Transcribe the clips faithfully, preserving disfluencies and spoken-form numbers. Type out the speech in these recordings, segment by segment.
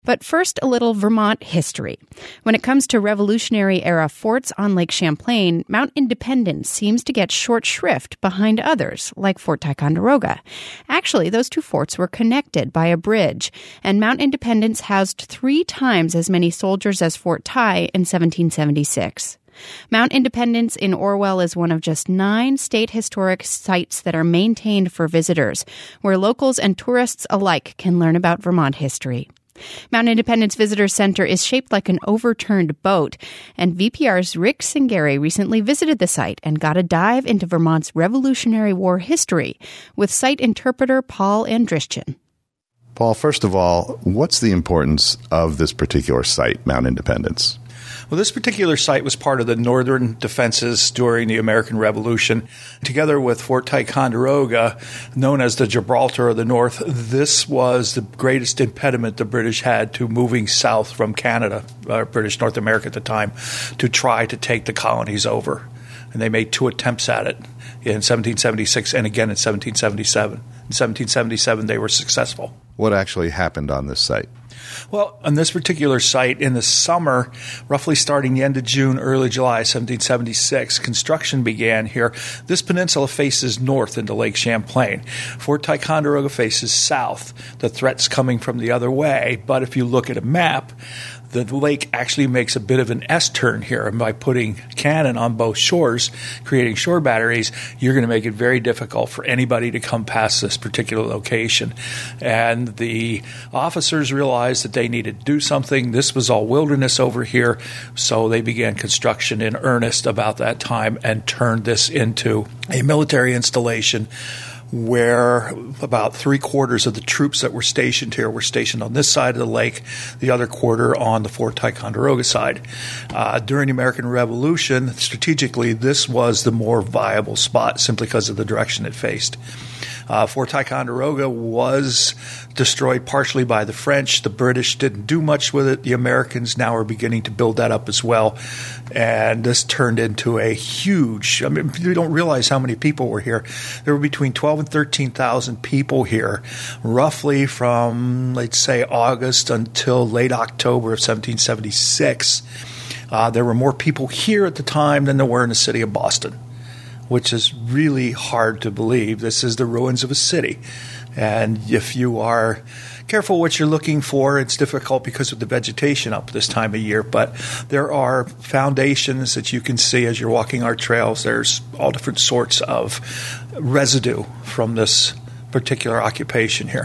But first, a little Vermont history. When it comes to Revolutionary-era forts on Lake Champlain, Mount Independence seems to get short shrift behind others, like Fort Ticonderoga. Actually, those two forts were connected by a bridge, and Mount Independence housed three times as many soldiers as Fort Ty in seventeen seventy-six. Mount Independence in Orwell is one of just nine state historic sites that are maintained for visitors, where locals and tourists alike can learn about Vermont history. Mount Independence Visitor Center is shaped like an overturned boat, and V P R's Rick Singeri recently visited the site and got a dive into Vermont's Revolutionary War history with site interpreter Paul Andrishchin. Paul, first of all, what's the importance of this particular site, Mount Independence? Well, this particular site was part of the northern defenses during the American Revolution. Together with Fort Ticonderoga, known as the Gibraltar of the North, this was the greatest impediment the British had to moving south from Canada, uh, British North America at the time, to try to take the colonies over. And they made two attempts at it in seventeen seventy-six and again in seventeen seventy-seven. In seventeen seventy-seven, they were successful. What actually happened on this site? Well, on this particular site, in the summer, roughly starting the end of June, early July, seventeen seventy-six, construction began here. This peninsula faces north into Lake Champlain. Fort Ticonderoga faces south. The threat's coming from the other way. But if you look at a map, the lake actually makes a bit of an S-turn here. And by putting cannon on both shores, creating shore batteries, you're going to make it very difficult for anybody to come past this particular location. And the officers realized that they needed to do something. This was all wilderness over here, so they began construction in earnest about that time and turned this into a military installation where about three-quarters of the troops that were stationed here were stationed on this side of the lake, the other quarter on the Fort Ticonderoga side. Uh, during the American Revolution, strategically, this was the more viable spot simply because of the direction it faced. Uh, Fort Ticonderoga was destroyed partially by the French. The British didn't do much with it. The Americans now are beginning to build that up as well. And this turned into a huge, I mean, you don't realize how many people were here. There were between twelve and thirteen thousand people here, roughly from, let's say, August until late October of seventeen seventy-six. Uh, there were more people here at the time than there were in the city of Boston, which is really hard to believe. This is the ruins of a city. And if you are careful what you're looking for, it's difficult because of the vegetation up this time of year. But there are foundations that you can see as you're walking our trails. There's all different sorts of residue from this particular occupation here.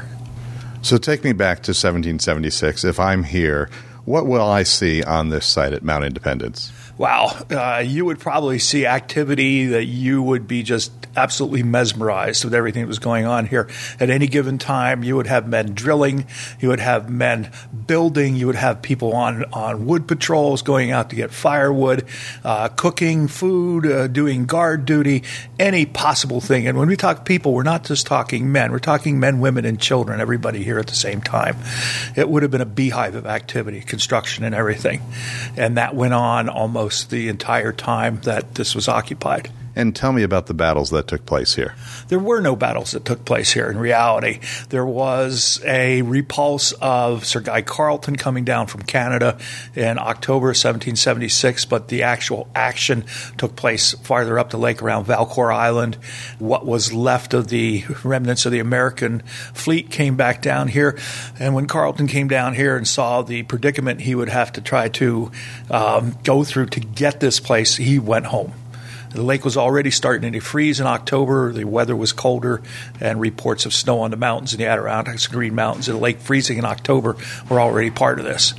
So take me back to seventeen seventy-six. If I'm here, what will I see on this site at Mount Independence? Wow, uh, you would probably see activity that you would be just absolutely mesmerized with everything that was going on here. At any given time, you would have men drilling, you would have men building, you would have people on, on wood patrols going out to get firewood, uh, cooking food, uh, doing guard duty, any possible thing. And when we talk people, we're not just talking men. We're talking men, women, and children, everybody here at the same time. It would have been a beehive of activity, construction and everything. And that went on almost the entire time that this was occupied. And tell me about the battles that took place here. There were no battles that took place here in reality. There was a repulse of Sir Guy Carleton coming down from Canada in October seventeen seventy-six, but the actual action took place farther up the lake around Valcour Island. What was left of the remnants of the American fleet came back down here, and when Carleton came down here and saw the predicament he would have to try to um, go through to get this place, he went home. The lake was already starting to freeze in October. The weather was colder, and reports of snow on the mountains in the Adirondacks and Green Mountains and the lake freezing in October were already part of this.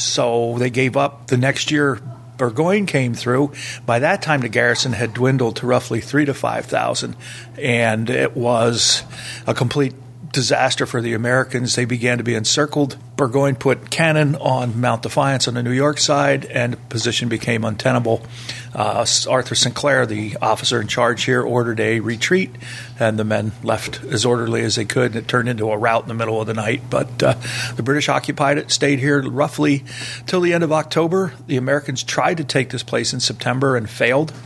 So they gave up. The next year, Burgoyne came through. By that time, the garrison had dwindled to roughly three to five thousand, and it was a complete disaster for the Americans. They began to be encircled. Burgoyne put cannon on Mount Defiance on the New York side, and the position became untenable. Uh, Arthur Sinclair, the officer in charge here, ordered a retreat, and the men left as orderly as they could, and it turned into a rout in the middle of the night. But uh, the British occupied it, stayed here roughly till the end of October. The Americans tried to take this place in September and failed.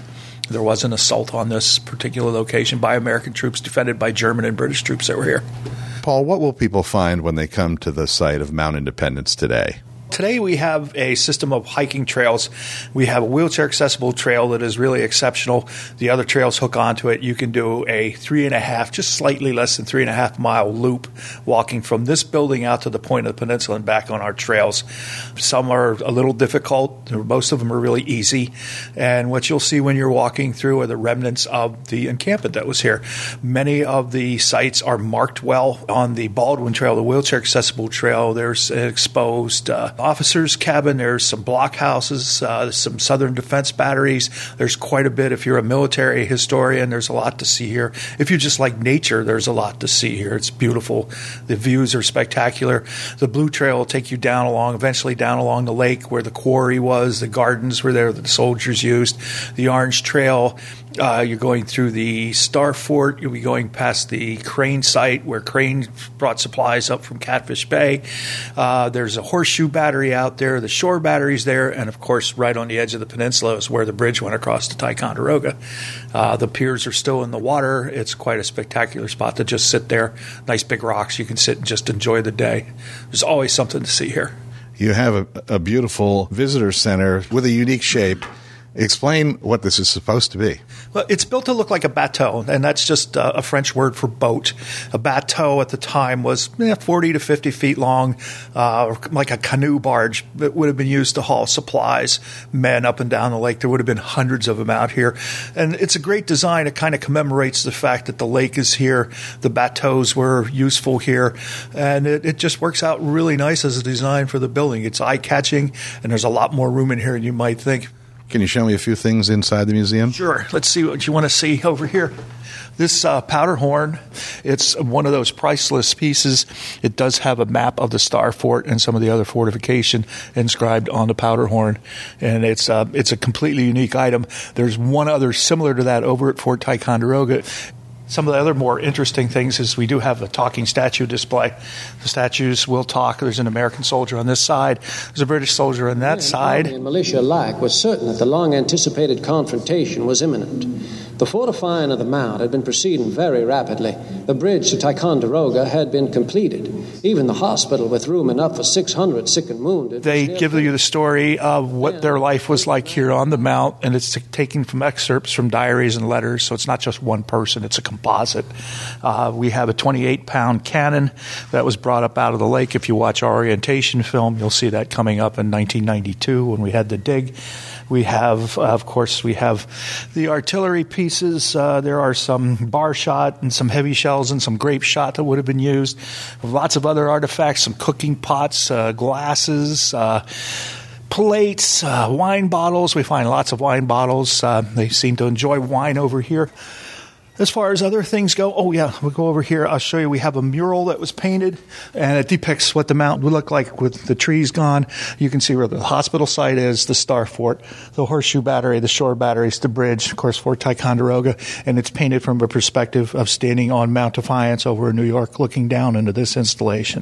There was an assault on this particular location by American troops, defended by German and British troops that were here. Paul, what will people find when they come to the site of Mount Independence today? Today we have a system of hiking trails. We have a wheelchair-accessible trail that is really exceptional. The other trails hook onto it. You can do a three and a half, just slightly less than three and a half mile loop walking from this building out to the point of the peninsula and back on our trails. Some are a little difficult. Most of them are really easy. And what you'll see when you're walking through are the remnants of the encampment that was here. Many of the sites are marked well. On the Baldwin Trail, the wheelchair-accessible trail, there's an exposed uh, officer's cabin. There's some blockhouses, uh, some Southern Defense batteries. There's quite a bit. If you're a military historian, there's a lot to see here. If you just like nature, there's a lot to see here. It's beautiful. The views are spectacular. The Blue Trail will take you down along, eventually down along the lake where the quarry was. The gardens were there that the soldiers used. The Orange Trail, uh, you're going through the Star Fort. You'll be going past the Crane site where Crane brought supplies up from Catfish Bay. Uh, there's a horseshoe battery out there. The shore battery's there. And, of course, right on the edge of the peninsula is where the bridge went across to Ticonderoga. Uh, the piers are still in the water. It's quite a spectacular spot to just sit there. Nice big rocks. You can sit and just enjoy the day. There's always something to see here. You have a, a beautiful visitor center with a unique shape. Explain what this is supposed to be. Well, it's built to look like a bateau, and that's just uh, a French word for boat. A bateau at the time was eh, forty to fifty feet long, uh, like a canoe barge that would have been used to haul supplies, men up and down the lake. There would have been hundreds of them out here. And it's a great design. It kind of commemorates the fact that the lake is here, the bateaus were useful here, and it, it just works out really nice as a design for the building. It's eye-catching, and there's a lot more room in here than you might think. Can you show me a few things inside the museum? Sure. Let's see what you want to see over here. This uh, powder horn, it's one of those priceless pieces. It does have a map of the Star Fort and some of the other fortification inscribed on the powder horn, and it's uh, it's a completely unique item. There's one other similar to that over at Fort Ticonderoga. Some of the other more interesting things is we do have a talking statue display. The statues will talk. There's an American soldier on this side. There's a British soldier on that side. And militia alike was certain that the long-anticipated confrontation was imminent. The fortifying of the mount had been proceeding very rapidly. The bridge to Ticonderoga had been completed. Even the hospital with room enough for six hundred sick and wounded. They give you the story of what their life was like here on the mount, and it's taken from excerpts from diaries and letters, so it's not just one person, it's a composite. Uh, we have a twenty-eight pound cannon that was brought up out of the lake. If you watch our orientation film, you'll see that coming up in nineteen ninety-two when we had the dig. We have, uh, of course, we have the artillery pieces. Uh, there are some bar shot and some heavy shells and some grape shot that would have been used. Lots of other artifacts, some cooking pots, uh, glasses, uh, plates, uh, wine bottles. We find lots of wine bottles. Uh, they seem to enjoy wine over here. As far as other things go, oh yeah, we'll go over here. I'll show you. We have a mural that was painted, and it depicts what the mountain would look like with the trees gone. You can see where the hospital site is, the Star Fort, the Horseshoe Battery, the Shore Batteries, the bridge, of course, Fort Ticonderoga, and it's painted from a perspective of standing on Mount Defiance over in New York, looking down into this installation.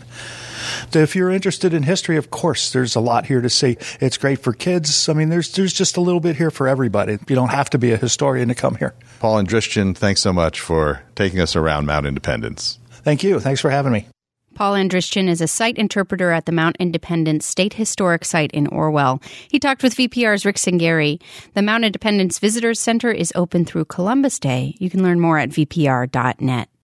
If you're interested in history, of course, there's a lot here to see. It's great for kids. I mean, there's there's just a little bit here for everybody. You don't have to be a historian to come here. Paul Andrishtian, thanks so much for taking us around Mount Independence. Thank you. Thanks for having me. Paul Andrishtian is a site interpreter at the Mount Independence State Historic Site in Orwell. He talked with V P R's Rick Singeri. The Mount Independence Visitors Center is open through Columbus Day. You can learn more at v p r dot net.